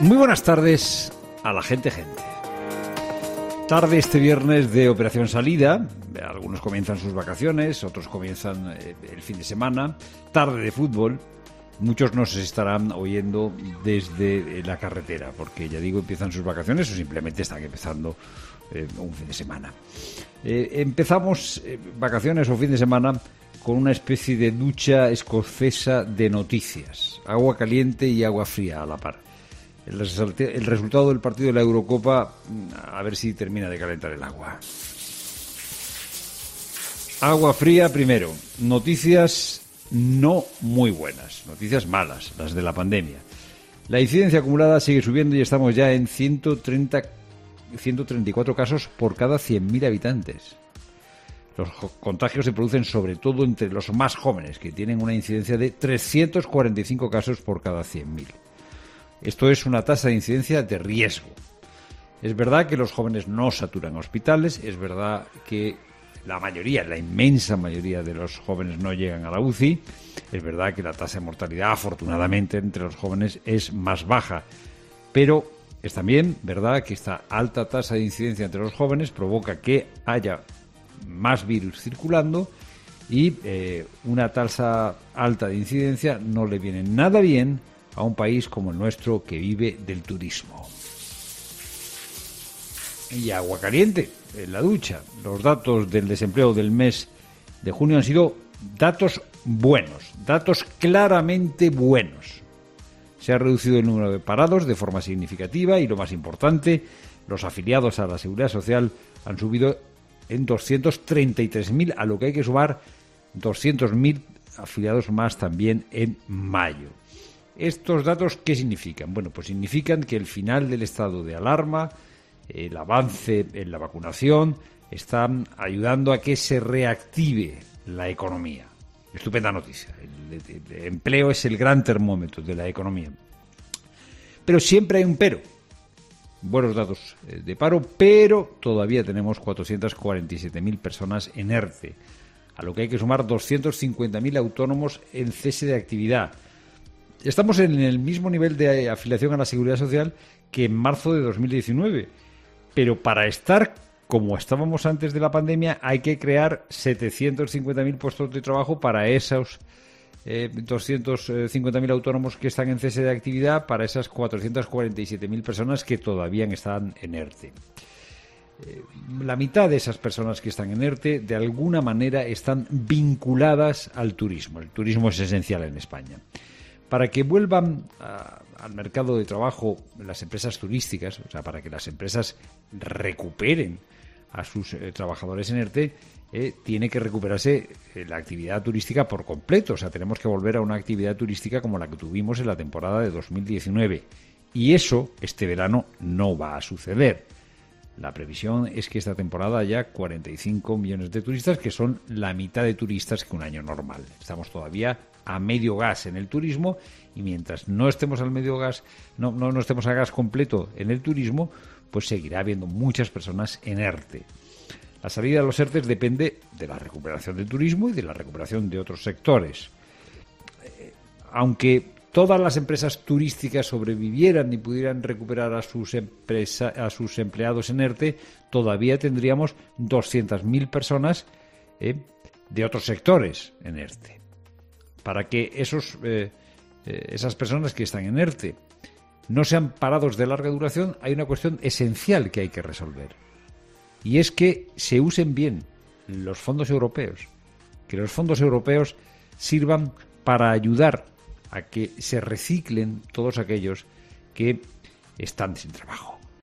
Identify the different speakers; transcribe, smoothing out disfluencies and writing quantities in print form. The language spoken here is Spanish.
Speaker 1: Muy buenas tardes a la gente. Tarde este viernes de Operación Salida. Algunos comienzan sus vacaciones, otros comienzan el fin de semana. Tarde de fútbol. Muchos nos estarán oyendo desde la carretera, porque ya digo, empiezan sus vacaciones o simplemente están empezando un fin de semana. Empezamos vacaciones o fin de semana con una especie de ducha escocesa de noticias. Agua caliente y agua fría a la par. El resultado del partido de la Eurocopa, a ver si termina de calentar el agua. Agua fría primero. Noticias no muy buenas, noticias malas, las de la pandemia. La incidencia acumulada sigue subiendo y estamos ya en 134 casos por cada 100.000 habitantes. Los contagios se producen sobre todo entre los más jóvenes, que tienen una incidencia de 345 casos por cada 100.000. Esto es una tasa de incidencia de riesgo. Es verdad que los jóvenes no saturan hospitales, es verdad que la inmensa mayoría de los jóvenes no llegan a la UCI, es verdad que la tasa de mortalidad, afortunadamente, entre los jóvenes es más baja, pero es también verdad que esta alta tasa de incidencia entre los jóvenes provoca que haya más virus circulando y una tasa alta de incidencia no le viene nada bien a un país como el nuestro que vive del turismo. Y agua caliente en la ducha. Los datos del desempleo del mes de junio han sido datos buenos, datos claramente buenos. Se ha reducido el número de parados de forma significativa y, lo más importante, los afiliados a la Seguridad Social han subido en 233.000, a lo que hay que sumar 200.000 afiliados más también en mayo. ¿Estos datos qué significan? Bueno, pues significan que el final del estado de alarma, el avance en la vacunación, están ayudando a que se reactive la economía. Estupenda noticia. El empleo es el gran termómetro de la economía. Pero siempre hay un pero. Buenos datos de paro, pero todavía tenemos 447.000 personas en ERTE, a lo que hay que sumar 250.000 autónomos en cese de actividad. Estamos en el mismo nivel de afiliación a la Seguridad Social que en marzo de 2019, pero para estar como estábamos antes de la pandemia hay que crear 750.000 puestos de trabajo para esos 250.000 autónomos que están en cese de actividad, para esas 447.000 personas que todavía están en ERTE. La mitad de esas personas que están en ERTE de alguna manera están vinculadas al turismo. El turismo es esencial en España. Para que vuelvan al mercado de trabajo las empresas turísticas, o sea, para que las empresas recuperen a sus trabajadores en ERTE, tiene que recuperarse la actividad turística por completo. O sea, tenemos que volver a una actividad turística como la que tuvimos en la temporada de 2019. Y eso, este verano, no va a suceder. La previsión es que esta temporada haya 45 millones de turistas, que son la mitad de turistas que un año normal. Estamos todavía a medio gas en el turismo, y mientras no estemos al medio gas, no estemos a gas completo en el turismo, pues seguirá habiendo muchas personas en ERTE. La salida de los ERTE depende de la recuperación del turismo y de la recuperación de otros sectores. Aunque todas las empresas turísticas sobrevivieran y pudieran recuperar a sus empleados en ERTE, todavía tendríamos 200.000 personas de otros sectores en ERTE. Para que esas personas que están en ERTE no sean parados de larga duración, hay una cuestión esencial que hay que resolver. Y es que se usen bien los fondos europeos. Que los fondos europeos sirvan para ayudar a que se reciclen todos aquellos que están sin trabajo.